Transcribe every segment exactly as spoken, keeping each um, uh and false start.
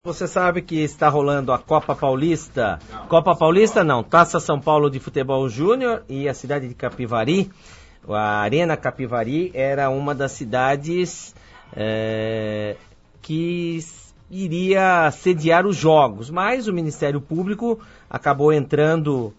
Você sabe que está rolando a Copa Paulista, não. Copa Paulista não, Taça São Paulo de Futebol Júnior, e a cidade de Capivari, a Arena Capivari, era uma das cidades é, que iria sediar os jogos, mas o Ministério Público acabou entrando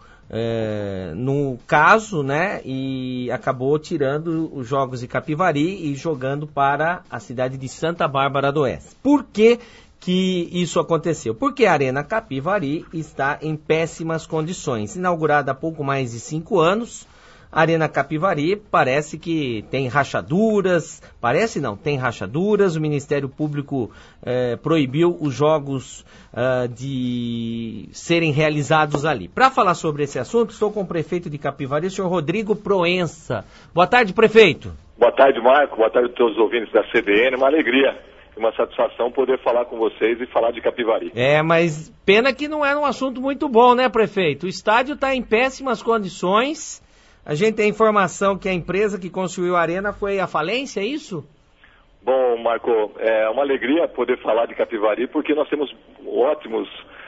é, no caso, né, e acabou tirando os jogos de Capivari e jogando para a cidade de Santa Bárbara do Oeste. Por que que isso aconteceu? Porque a Arena Capivari está em péssimas condições. Inaugurada há pouco mais de cinco anos, a Arena Capivari parece que tem rachaduras, parece não, tem rachaduras, o Ministério Público eh, proibiu os jogos uh, de serem realizados ali. Para falar sobre esse assunto, estou com o prefeito de Capivari, o senhor Rodrigo Proença. Boa tarde, prefeito. Boa tarde, Marco, boa tarde a todos os ouvintes da C B N, uma alegria. Uma satisfação poder falar com vocês e falar de Capivari. É, mas pena que não era um assunto muito bom, né, prefeito? O estádio está em péssimas condições. A gente tem informação que a empresa que construiu a arena foi à falência, é isso? Bom, Marco, é uma alegria poder falar de Capivari, porque nós temos ótimos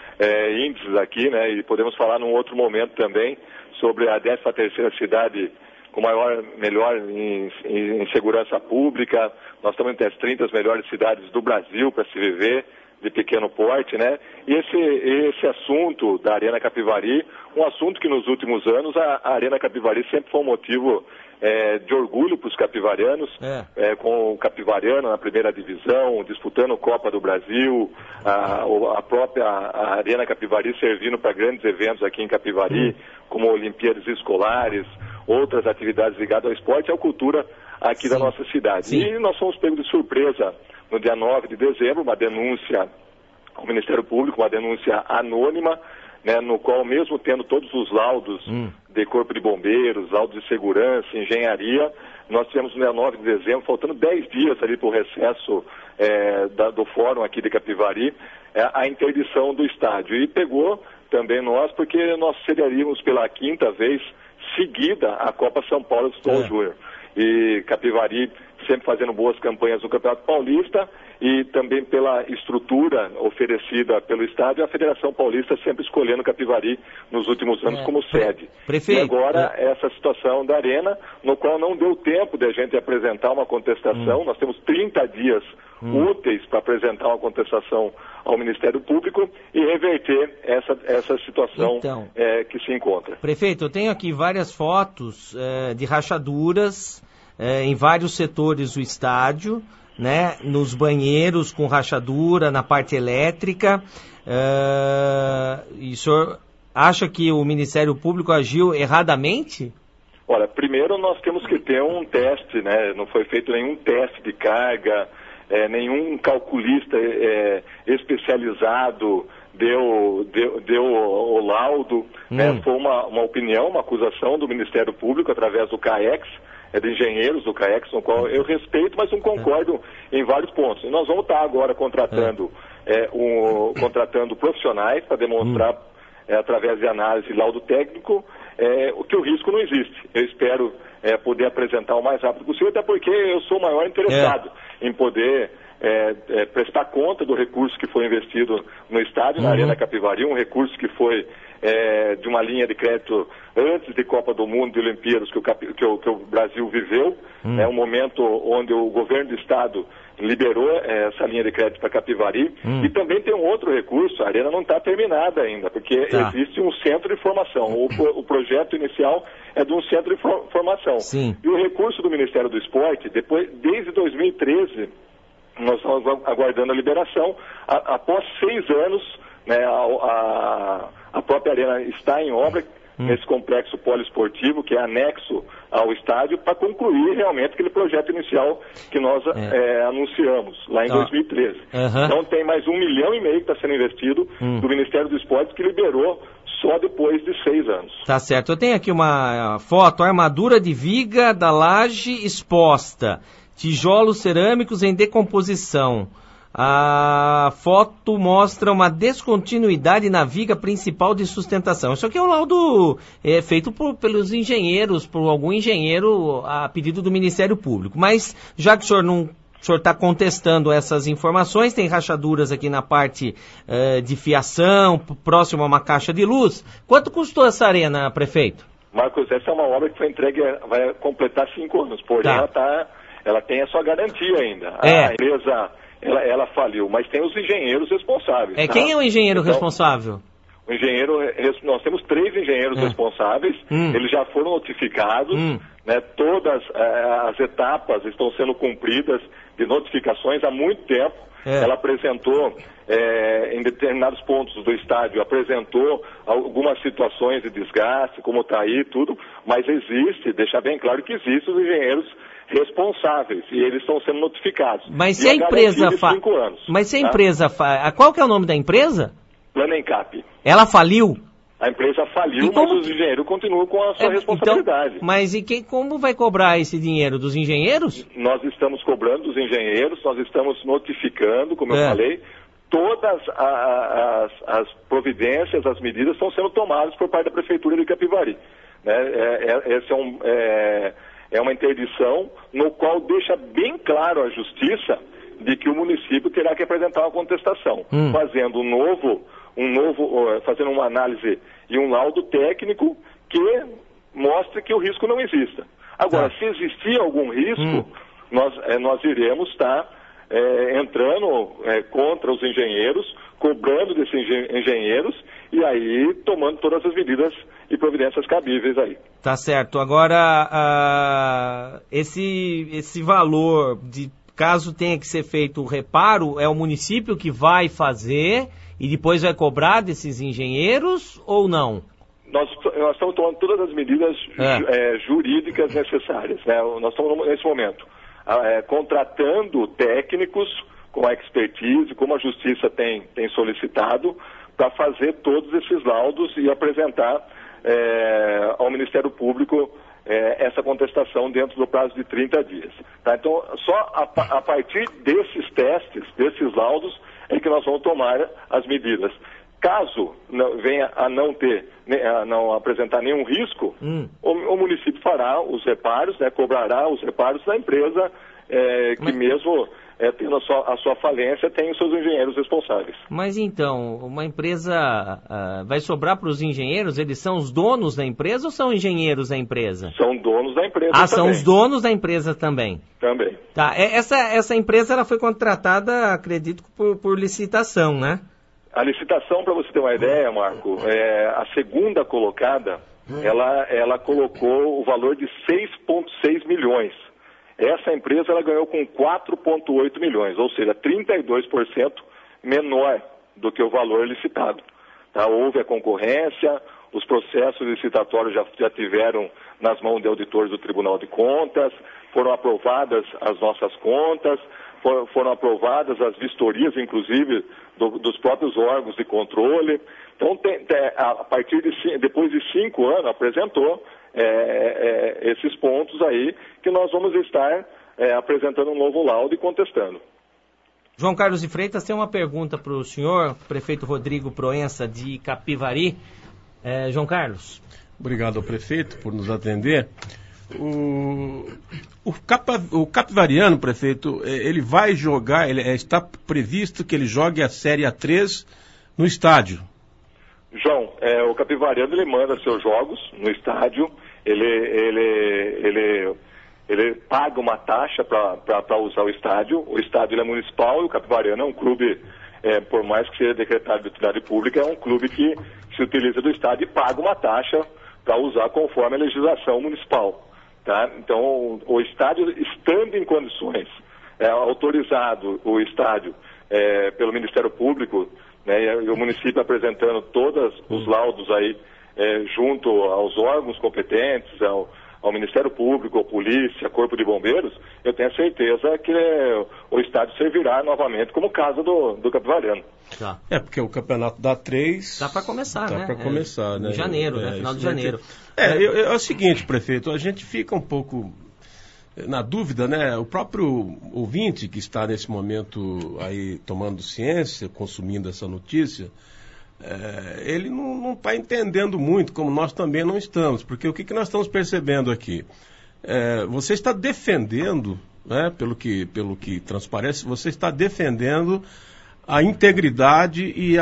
é, índices aqui, né? E podemos falar num outro momento também sobre a décima terceira cidade com maior, melhor em, em, em segurança pública. Nós estamos entre as trinta melhores cidades do Brasil para se viver, de pequeno porte, né? E esse, esse assunto da Arena Capivari, um assunto que nos últimos anos a, a Arena Capivari sempre foi um motivo é, de orgulho para os capivarianos, é. É, com o Capivariano na primeira divisão, disputando Copa do Brasil, a, a própria a Arena Capivari servindo para grandes eventos aqui em Capivari, hum. como Olimpíadas Escolares, outras atividades ligadas ao esporte e à cultura aqui Sim. da nossa cidade. Sim. E nós fomos pegos de surpresa no dia nove de dezembro, uma denúncia ao Ministério Público, uma denúncia anônima, né, no qual, mesmo tendo todos os laudos hum. de Corpo de Bombeiros, laudos de segurança, engenharia, nós tivemos no dia nove de dezembro, faltando dez dias ali para o recesso é, da, do fórum aqui de Capivari, é, a interdição do estádio. E pegou também nós, porque nós sediaríamos pela quinta vez seguida a Copa São Paulo de Futebol é. Júnior. E Capivari sempre fazendo boas campanhas no Campeonato Paulista e também pela estrutura oferecida pelo estádio, a Federação Paulista sempre escolhendo Capivari nos últimos anos é. como sede. Prefeito, e agora é. essa situação da Arena, no qual não deu tempo de a gente apresentar uma contestação, hum. nós temos trinta dias hum. úteis para apresentar uma contestação ao Ministério Público e reverter essa, essa situação então, é, que se encontra. Prefeito, eu tenho aqui várias fotos é, de rachaduras é, em vários setores do estádio, né, nos banheiros com rachadura, na parte elétrica. É, e o senhor acha que o Ministério Público agiu erradamente? Olha, primeiro nós temos que ter um teste, né? Não foi feito nenhum teste de carga, é, nenhum calculista é, especializado deu, deu, deu o laudo, hum. né? Foi uma, uma opinião, uma acusação do Ministério Público através do CAEX, é de engenheiros do CAEX, no qual eu respeito, mas não concordo é. em vários pontos. E nós vamos estar agora contratando, é. É, um, contratando profissionais para demonstrar, hum. é, através de análise e laudo técnico, é, o que o risco não existe. Eu espero é, poder apresentar o mais rápido possível, até porque eu sou o maior interessado é. em poder é, é, prestar conta do recurso que foi investido no estádio, uhum. na Arena Capivari, um recurso que foi é, de uma linha de crédito antes de Copa do Mundo e Olimpíadas que o, que o, que o Brasil viveu, uhum. é um momento onde o governo do estado liberou é, essa linha de crédito para Capivari, hum. e também tem um outro recurso, a arena não está terminada ainda, porque tá. existe um centro de formação, o, o projeto inicial é de um centro de for, formação. Sim. E o recurso do Ministério do Esporte, depois, desde dois mil e treze, nós estamos aguardando a liberação, a, após seis anos, né, a, a, a própria arena está em obra, Hum. nesse complexo poliesportivo, que é anexo ao estádio, para concluir realmente aquele projeto inicial que nós é. É, anunciamos lá em ah. dois mil e treze. Uhum. Então tem mais um milhão e meio que está sendo investido hum. do Ministério do Esporte, que liberou só depois de seis anos. Tá certo. Eu tenho aqui uma foto, armadura de viga da laje exposta, tijolos cerâmicos em decomposição. A foto mostra uma descontinuidade na viga principal de sustentação. Isso aqui é um laudo é, feito por, pelos engenheiros, por algum engenheiro a pedido do Ministério Público. Mas, já que o senhor não O senhor está contestando essas informações, tem rachaduras aqui na parte uh, de fiação, próximo a uma caixa de luz. Quanto custou essa arena, prefeito? Marcos, essa é uma obra que foi entregue, vai completar cinco anos, porém tá. ela, tá, ela tem a sua garantia ainda. É. A empresa, ela, ela faliu, mas tem os engenheiros responsáveis. É, tá? quem é o engenheiro então, responsável? O engenheiro, nós temos três engenheiros é. responsáveis, hum. eles já foram notificados, hum. né, todas uh, as etapas estão sendo cumpridas de notificações há muito tempo. É. Ela apresentou, é, em determinados pontos do estádio, apresentou algumas situações de desgaste, como está aí tudo, mas existe, deixar bem claro que existem os engenheiros responsáveis e eles estão sendo notificados. Mas se a empresa fa... Mas se a tá? empresa fa... Qual que é o nome da empresa? Planencap. Ela faliu? A empresa faliu, como... mas os engenheiros continuam com a sua é, responsabilidade. Então, mas e quem, como vai cobrar esse dinheiro? Dos engenheiros? Nós estamos cobrando dos engenheiros, nós estamos notificando, como é. eu falei, todas as, as providências, as medidas estão sendo tomadas por parte da Prefeitura de Capivari. Né? É, é, esse é, um, é, é uma interdição no qual deixa bem claro a Justiça de que o município terá que apresentar uma contestação, hum. fazendo um novo... um novo, fazendo uma análise e um laudo técnico que mostre que o risco não exista. Agora, tá. se existir algum risco, hum. nós, é, nós iremos estar é, entrando é, contra os engenheiros, cobrando desses engenheiros e aí tomando todas as medidas e providências cabíveis aí. Tá certo. Agora, uh, esse, esse valor, de caso tenha que ser feito o reparo, é o município que vai fazer... E depois vai cobrar desses engenheiros ou não? Nós, nós estamos tomando todas as medidas é. É, jurídicas necessárias. Né? Nós estamos, nesse momento, é, contratando técnicos com a expertise, como a Justiça tem, tem solicitado, para fazer todos esses laudos e apresentar é, ao Ministério Público é, essa contestação dentro do prazo de trinta dias. Tá? Então, só a, a partir desses testes, desses laudos, é que nós vamos tomar as medidas. Caso não, venha a não ter, a não apresentar nenhum risco, hum. o, o município fará os reparos, né, cobrará os reparos da empresa é, que Mas... mesmo é, tendo a sua, a sua falência tem os seus engenheiros responsáveis. Mas então, uma empresa uh, vai sobrar para os engenheiros? Eles são os donos da empresa ou são engenheiros da empresa? São donos da empresa ah, também. Ah, são os donos da empresa também? Também. Tá, essa, essa empresa ela foi contratada, acredito, por, por licitação, né? A licitação, para você ter uma ideia, Marco, é, a segunda colocada, ela, ela colocou o valor de seis vírgula seis milhões. Essa empresa ela ganhou com quatro vírgula oito milhões, ou seja, trinta e dois por cento menor do que o valor licitado. Tá? Houve a concorrência, os processos licitatórios já, já tiveram nas mãos de auditores do Tribunal de Contas, foram aprovadas as nossas contas, for, foram aprovadas as vistorias, inclusive, do, dos próprios órgãos de controle. Então, tem, tem, a partir de depois de cinco anos, apresentou é, é, esses pontos aí que nós vamos estar é, apresentando um novo laudo e contestando. João Carlos de Freitas tem uma pergunta para o senhor, prefeito Rodrigo Proença, de Capivari. É, João Carlos. Obrigado ao prefeito por nos atender. O, o, Capa, o capivariano, prefeito, ele vai jogar, ele, está previsto que ele jogue a Série A três no estádio. João, é, o capivariano ele manda seus jogos no estádio, ele, ele, ele, ele paga uma taxa para usar o estádio. O estádio ele é municipal e o capivariano é um clube, é, por mais que seja decretado de utilidade pública, é um clube que se utiliza do estádio e paga uma taxa para usar conforme a legislação municipal. Tá? Então, o, o estádio, estando em condições, é, autorizado o estádio é, pelo Ministério Público, né, e o município apresentando todos os laudos aí é, junto aos órgãos competentes, ao, ao Ministério Público, à Polícia, Corpo de Bombeiros, eu tenho certeza que é, o estádio servirá novamente como casa do, do capivariano. Tá. É, porque o campeonato dá três... Dá para começar, dá né? Dá para começar, é, né? Em janeiro, é, né? Final de janeiro. É, é, é, é o seguinte, prefeito, a gente fica um pouco na dúvida, né? O próprio ouvinte que está nesse momento aí tomando ciência, consumindo essa notícia, é, ele não está entendendo muito, como nós também não estamos, porque o que, que nós estamos percebendo aqui? É, você está defendendo né, pelo que, pelo que transparece, você está defendendo a integridade e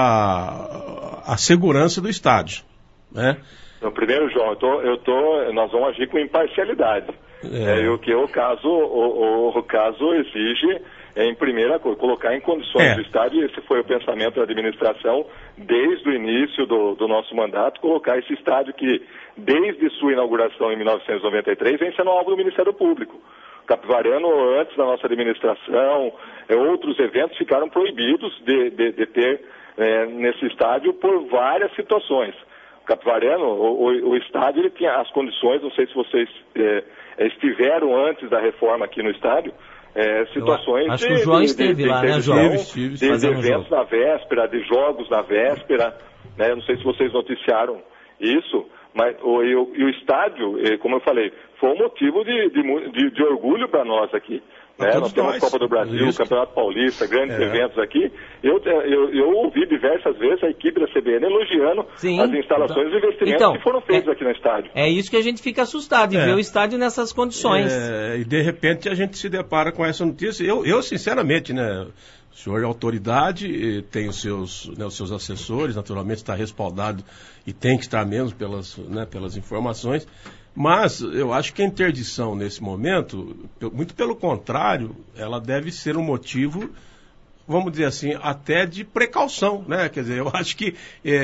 a, a segurança do estádio, né? No primeiro, João, eu tô, eu tô, nós vamos agir com imparcialidade. É. É, o que o caso, o, o, o caso exige, é, em primeira coisa, colocar em condições é. do estádio, esse foi o pensamento da administração desde o início do, do nosso mandato, colocar esse estádio que, desde sua inauguração em mil novecentos e noventa e três, vem sendo alvo do Ministério Público. Capivariano, antes da nossa administração, é, outros eventos ficaram proibidos de, de, de ter é, nesse estádio por várias situações. Capivariano, o, o, o estádio ele tinha as condições, não sei se vocês é, estiveram antes da reforma aqui no estádio, é, situações acho de, que o João de, esteve de, lá, de, né, de, João? de, Estive, de, de eventos um na véspera, de jogos na véspera, né, não sei se vocês noticiaram isso, mas o, e, o, e o estádio, como eu falei, foi um motivo de, de, de, de orgulho para nós aqui. Né? Nós temos a Copa do Brasil, o Campeonato Paulista, grandes é. eventos aqui. Eu, eu, eu ouvi diversas vezes a equipe da C B N elogiando Sim. as instalações e investimentos então, que foram feitos é, aqui no estádio. É isso que a gente fica assustado, em é. ver o estádio nessas condições. É, e de repente a gente se depara com essa notícia. Eu, eu sinceramente, né, o senhor é autoridade, tem os seus, né, os seus assessores, naturalmente está respaldado e tem que estar mesmo pelas, né, pelas informações. Mas eu acho que a interdição nesse momento, muito pelo contrário, ela deve ser um motivo, vamos dizer assim, até de precaução, né? Quer dizer, eu acho que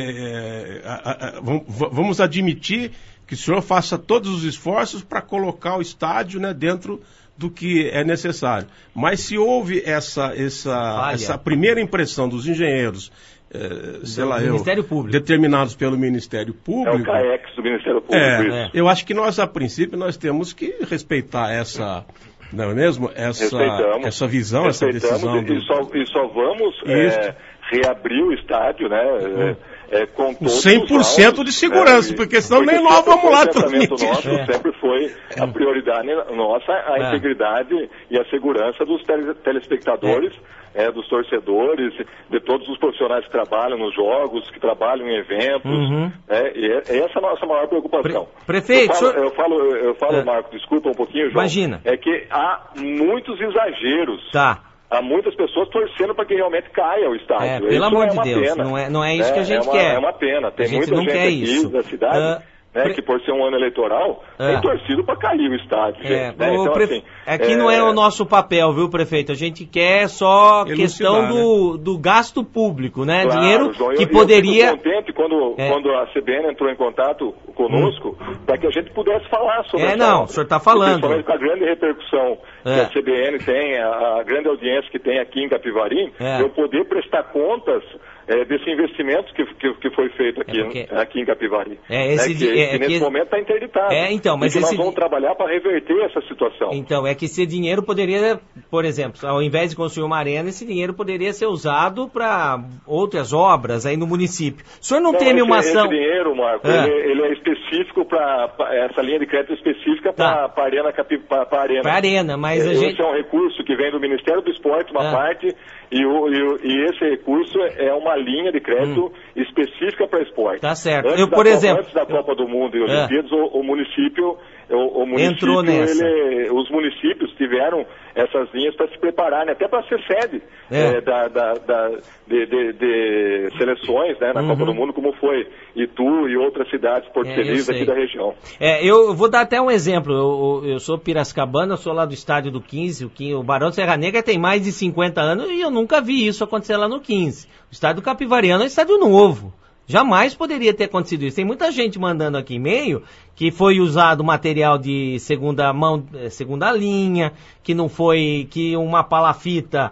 é, a, a, vamos admitir que o senhor faça todos os esforços para colocar o estádio, né, dentro do que é necessário. Mas se houve essa, essa, essa primeira impressão dos engenheiros, É, sei do lá, Ministério eu, Público. determinados pelo Ministério Público. É o CAEX do Ministério Público. É, é. Eu acho que nós, a princípio, nós temos que respeitar essa, não é mesmo? Essa, essa visão, essa decisão. Do... E, só, e só vamos é, reabrir o estádio, né? É. É, com todos cem por cento de segurança, é, porque senão porque nem nós vamos lá transmitir. O nosso é. sempre foi a prioridade nossa, a é. integridade e a segurança dos tele, telespectadores, é. É, dos torcedores, de todos os profissionais que trabalham nos jogos, que trabalham em eventos. Uhum. É, e é, essa é a nossa maior preocupação. Pre prefeito, eu falo, senhor... eu falo, eu falo é. Marco, desculpa um pouquinho, João. Imagina. É que há muitos exageros. Tá. Há muitas pessoas torcendo para que realmente caia o estádio. É, pelo isso amor é de Deus, pena. não é, não é isso é, que a gente é uma, quer. É uma pena. Tem a gente muita não gente quer aqui isso. da cidade, uh, né, pre... que por ser um ano eleitoral, é. tem torcido para cair o estádio. É, gente, né? então, prefe... assim, Aqui é... não é o nosso papel, viu, prefeito? A gente quer só Elucidar, questão do, né? do gasto público, né? Claro, Dinheiro João, que eu, poderia... Eu fico contente quando, é. quando a C B N entrou em contato conosco, hum. para que a gente pudesse falar sobre É, essa não, obra. o senhor está falando. Principalmente com a grande repercussão é. que a C B N tem, a, a grande audiência que tem aqui em Capivari, é. eu poder prestar contas é, desse investimento que, que, que foi feito aqui, é porque... aqui em Capivari. É, esse é, que, é, que nesse que... momento está interditado. É, então, mas e que esse... nós vamos trabalhar para reverter essa situação. Então, é que esse dinheiro poderia, por exemplo, ao invés de construir uma arena, esse dinheiro poderia ser usado para outras obras aí no município. O senhor não, não teme uma ação... Esse dinheiro, Marco, é. Ele, ele é específico para... Essa linha de crédito específica para tá. a Arena Capivari. Para a Arena. Para a Arena, mas é, a esse gente... é um recurso que vem do Ministério do Esporte, uma ah. parte... E, o, e, o, e esse recurso é uma linha de crédito hum. específica para esporte. Tá certo. Antes eu, por da, exemplo... Antes da Copa do Mundo e Olimpíadas, é. o, o município... O, o município Entrou nessa. Ele, os municípios tiveram essas linhas para se prepararem, até para ser sede é. É, da, da, da, de, de, de seleções, né, na uhum. Copa do Mundo, como foi Itu e outras cidades portuguesas é, aqui da região. É, eu vou dar até um exemplo. Eu, eu sou piracicabana, sou lá do estádio do quinze, o, quinze, o Barão de Serra Negra tem mais de cinquenta anos e eu nunca vi isso acontecer lá no quinze. O estádio Capivariano é um estádio novo. Jamais poderia ter acontecido isso. Tem muita gente mandando aqui e-mail que foi usado material de segunda mão, segunda linha, que não foi, que uma palafita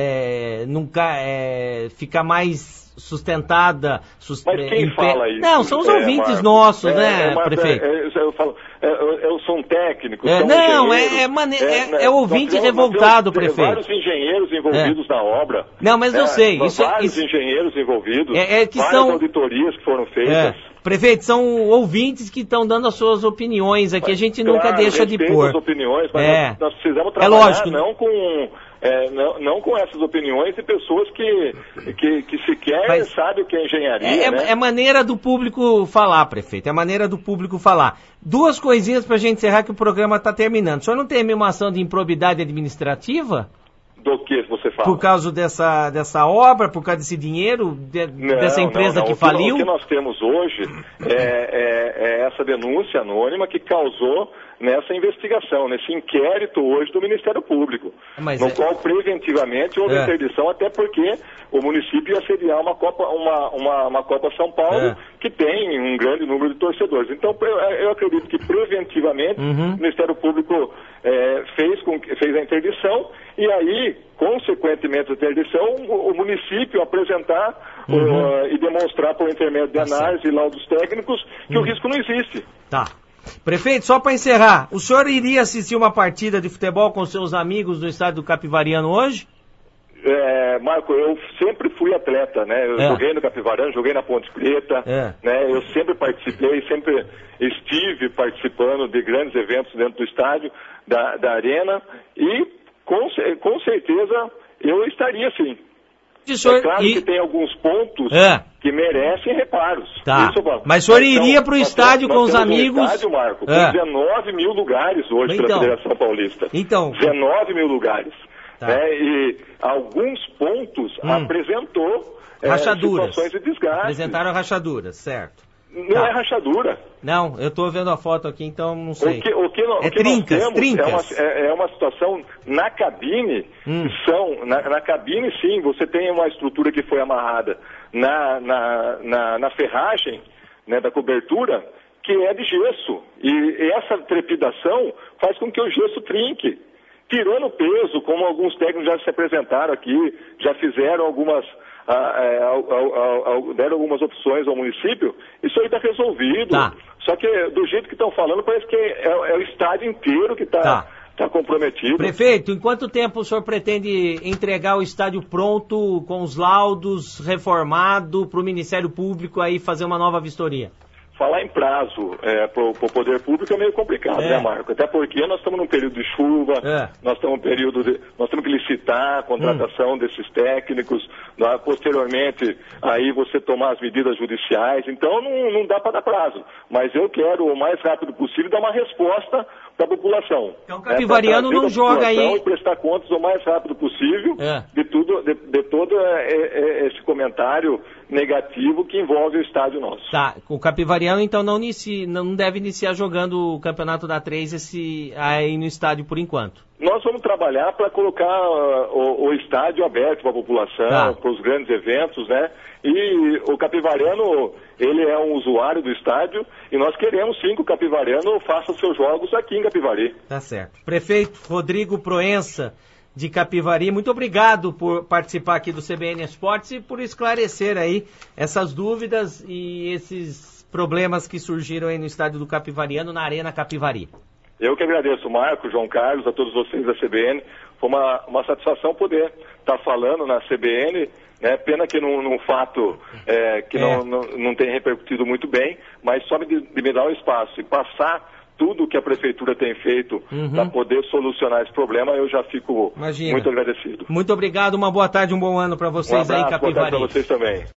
é, nunca é, fica mais sustentada. Sust... Mas quem fala isso? Não, são os é, ouvintes Marcos, nossos, é, né, é, mas, prefeito? É, é, eu falo, é, eu sou um técnico, é, sou um não, é, é, mane... é, é ouvinte temos, revoltado, temos, prefeito. Vários engenheiros envolvidos é. na obra. Não, mas eu é, sei. Isso, vários isso... engenheiros envolvidos, é, é que várias são... auditorias que foram feitas. É. Prefeito, são ouvintes que estão dando as suas opiniões aqui, a gente claro, nunca deixa de pôr. As opiniões, mas é. nós, nós precisamos trabalhar é lógico. não com, É, não, não com essas opiniões de pessoas que, que, que sequer Mas sabem o que é engenharia. É, né? é maneira do público falar, prefeito, é maneira do público falar. Duas coisinhas para a gente encerrar que o programa está terminando. O senhor não tem uma ação de improbidade administrativa? Do que você fala? Por causa dessa, dessa obra, por causa desse dinheiro, de, não, dessa empresa não, não. que o faliu? Que, o que nós temos hoje é, é, é essa denúncia anônima que causou nessa investigação, nesse inquérito hoje do Ministério Público, Mas no é... qual preventivamente houve é. interdição, até porque o município ia sediar uma Copa, uma, uma, uma Copa São Paulo é. que tem um grande número de torcedores. Então, eu acredito que preventivamente uhum. o Ministério Público é, fez, com, fez a interdição e aí, consequentemente da interdição, o, o município apresentar uhum. uh, e demonstrar por intermédio de análise tá e laudos técnicos que uhum. o risco não existe. Tá. Prefeito, só para encerrar, o senhor iria assistir uma partida de futebol com seus amigos no estádio do Capivariano hoje? É, Marco, eu sempre fui atleta, né? Eu é. joguei no Capivariano, joguei na Ponte Preta, é. né? Eu sempre participei, sempre estive participando de grandes eventos dentro do estádio, da, da arena, e com, com certeza eu estaria sim. É claro e... que tem alguns pontos é. que merecem reparos. Tá. Isso, mas o senhor iria para o estádio com os amigos? Um estádio, Marco, com é. dezenove mil lugares hoje então, pela Federação Paulista. Então. dezenove mil lugares. Tá. Né? E alguns pontos hum. apresentou rachaduras. É, situações de desgaste. Apresentaram rachaduras, certo. Não tá. é rachadura. Não, eu estou vendo a foto aqui, então não sei. O que, o que, é o que trincas, nós temos trincas. É uma, é, é uma situação na cabine, hum. são, na, na cabine sim, você tem uma estrutura que foi amarrada na, na, na, na ferragem, né, da cobertura, que é de gesso. E essa trepidação faz com que o gesso trinque. Tirando o peso, como alguns técnicos já se apresentaram aqui, já fizeram algumas... A, a, a, a, deram algumas opções ao município, isso aí está resolvido. Tá. Só que do jeito que estão falando, parece que é, é o estádio inteiro que está tá. tá comprometido. Prefeito, em quanto tempo o senhor pretende entregar o estádio pronto, com os laudos, reformado, para o Ministério Público aí fazer uma nova vistoria? Falar em prazo é, para o poder público é meio complicado, é. né, Marco? Até porque nós estamos num período de chuva, é. nós estamos num período de, nós temos que licitar a contratação hum. desses técnicos, nós, posteriormente aí você tomar as medidas judiciais, então não, não dá para dar prazo. Mas eu quero o mais rápido possível dar uma resposta para a população. Então o Capivariano é, não joga aí... E prestar contas o mais rápido possível é. de, tudo, de, de todo é, é, esse comentário negativo que envolve o estádio nosso. Tá, o Capivariano então não, inicia, não deve iniciar jogando o campeonato da três esse, aí no estádio por enquanto. Nós vamos trabalhar para colocar uh, o, o estádio aberto para a população, tá. para os grandes eventos, né? E o Capivariano, ele é um usuário do estádio e nós queremos sim que o Capivariano faça seus jogos aqui em Capivari. Tá certo. Prefeito Rodrigo Proença, de Capivari, muito obrigado por participar aqui do C B N Esportes e por esclarecer aí essas dúvidas e esses problemas que surgiram aí no estádio do Capivariano, na Arena Capivari. Eu que agradeço, Marco, João Carlos, a todos vocês da C B N. Foi uma, uma satisfação poder estar falando na C B N, né? Pena que num, num fato é, que é. Não, não, não tem repercutido muito bem, mas só de, de me dar o espaço e passar tudo que a Prefeitura tem feito uhum. para poder solucionar esse problema, eu já fico Imagina. muito agradecido. Muito obrigado, uma boa tarde, um bom ano para vocês um abraço, aí, Capivari. Boa tarde para vocês também.